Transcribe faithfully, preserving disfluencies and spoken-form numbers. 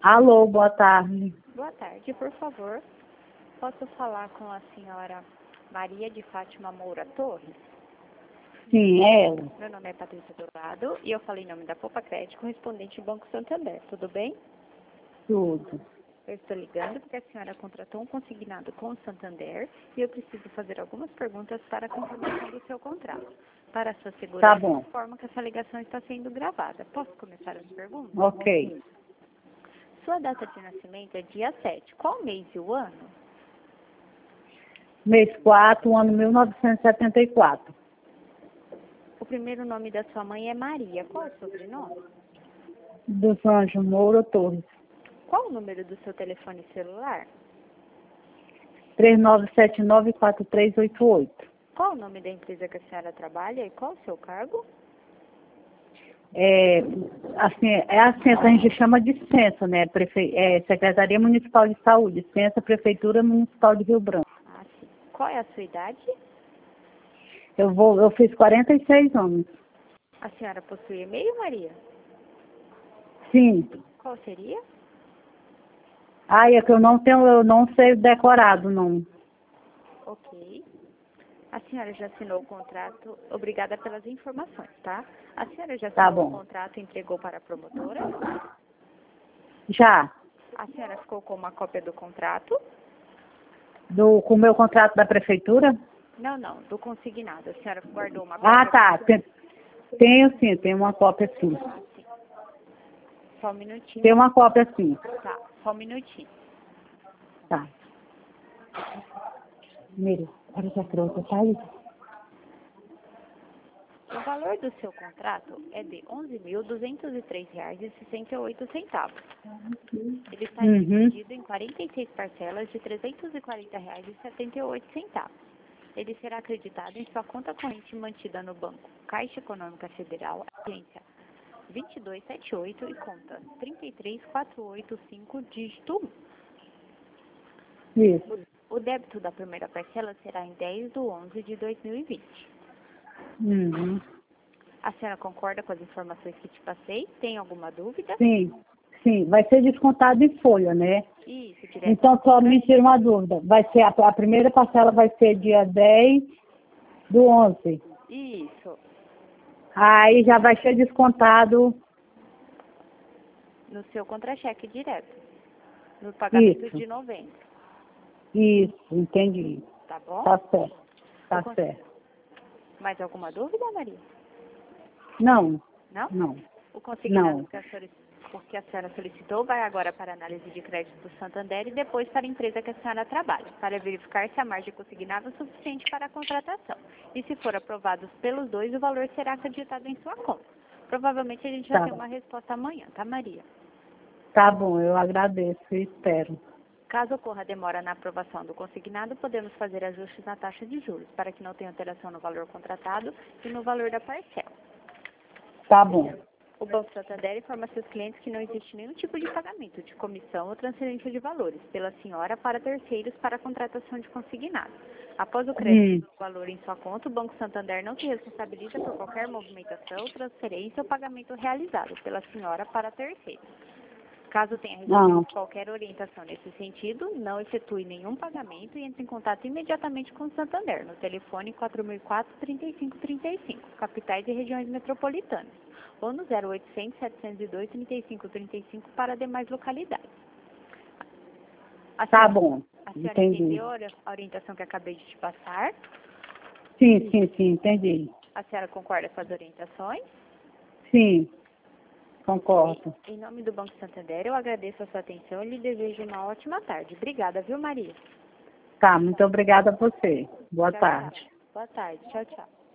Alô, boa tarde. Boa tarde, por favor. Posso falar com a senhora Maria de Fátima Moura Torres? Sim, é ela. Meu nome é Patrícia Dourado e eu falei em nome da Poupa Crédito, correspondente ao Banco Santander. Tudo bem? Tudo. Eu estou ligando porque a senhora contratou um consignado com o Santander e eu preciso fazer algumas perguntas para a confirmação do seu contrato. Para a sua segurança, Tá bom. informo que essa ligação está sendo gravada. Posso começar as perguntas? Ok. Sua data de nascimento é dia sete. Qual mês e o ano? Mês quatro, ano mil novecentos e setenta e quatro. O primeiro nome da sua mãe é Maria. Qual é o sobrenome? Dos Anjos Moura Torres. Qual o número do seu telefone celular? três nove sete nove quatro três oito oito. Qual o nome da empresa que a senhora trabalha e qual o seu cargo? É, assim, é a Censa, a gente chama de Censa, né? Prefe... É, Secretaria Municipal de Saúde, Censa, Prefeitura Municipal de Rio Branco. Ah, sim. Qual é a sua idade? Eu, vou, eu fiz quarenta e seis anos. A senhora possui e-mail, Maria? Sim. Qual seria? Ai, é que eu não tenho, eu não sei decorado, não. Ok. A senhora já assinou o contrato? Obrigada pelas informações, tá? A senhora já Tá assinou o bom. contrato e entregou para a promotora? Já. A senhora ficou com uma cópia do contrato? Do, com o meu contrato da prefeitura? Não, não, do consignado. A senhora guardou uma cópia? Ah, tá. Tem- Tenho sim, tenho uma cópia sim. Só um minutinho. Tem uma cópia sim. Tá, só um minutinho. Tá. Mire, olha essa trouxa, tá aí? O valor do seu contrato é de onze mil duzentos e três reais e sessenta e oito centavos. Ele está Uhum. dividido em quarenta e seis parcelas de trezentos e quarenta reais e setenta e oito centavos. Ele será acreditado em sua conta corrente mantida no banco Caixa Econômica Federal, agência vinte e dois setenta e oito e conta trinta e três quatrocentos e oitenta e cinco, dígito um. Isso. O débito da primeira parcela será em dez de onze de dois mil e vinte. Uhum. A senhora concorda com as informações que te passei? Tem alguma dúvida? Sim, sim. Vai ser descontado em folha, né? Isso, direto. Então, só me tira uma dúvida. Vai ser, a, a primeira parcela vai ser dia dez do onze. Isso, Aí já vai ser descontado. no seu contra-cheque direto, no pagamento Isso, de novembro, isso, entendi. tá bom? Tá certo, tá Eu cons- certo. Mais alguma dúvida, Maria? Não, Não? não, O consignado não. que a senhora, o que a senhora solicitou vai agora para a análise de crédito do Santander e depois para a empresa que a senhora trabalha, para verificar se a margem consignada é suficiente para a contratação. E se for aprovado pelos dois, o valor será acreditado em sua conta. Provavelmente a gente já Tá, tem uma resposta amanhã, tá, Maria? tá bom, eu agradeço e espero. Caso ocorra demora na aprovação do consignado, podemos fazer ajustes na taxa de juros, para que não tenha alteração no valor contratado e no valor da parcela. Tá bom. O Banco Santander informa seus clientes que não existe nenhum tipo de pagamento de comissão ou transferência de valores pela senhora para terceiros para a contratação de consignado. Após o crédito Hum, do valor em sua conta, o Banco Santander não se responsabiliza por qualquer movimentação, transferência ou pagamento realizado pela senhora para terceiros. Caso tenha recebido ah, qualquer orientação nesse sentido, não efetue nenhum pagamento e entre em contato imediatamente com o Santander, no telefone quatro mil e quatro, trinta e cinco trinta e cinco, capitais e regiões metropolitanas, ou no zero oitocentos, setecentos e dois, trinta e cinco trinta e cinco para demais localidades. A tá senhora, bom, a senhora entendi. entendeu a ori- a orientação que acabei de te passar? Sim, sim, sim, entendi. A senhora concorda com as orientações? Sim, concordo. E, em nome do Banco Santander, eu agradeço a sua atenção e lhe desejo uma ótima tarde. Obrigada, viu, Maria? Tá, muito obrigada a você. Boa Tchau, tarde. tchau. Boa tarde. Tchau, tchau.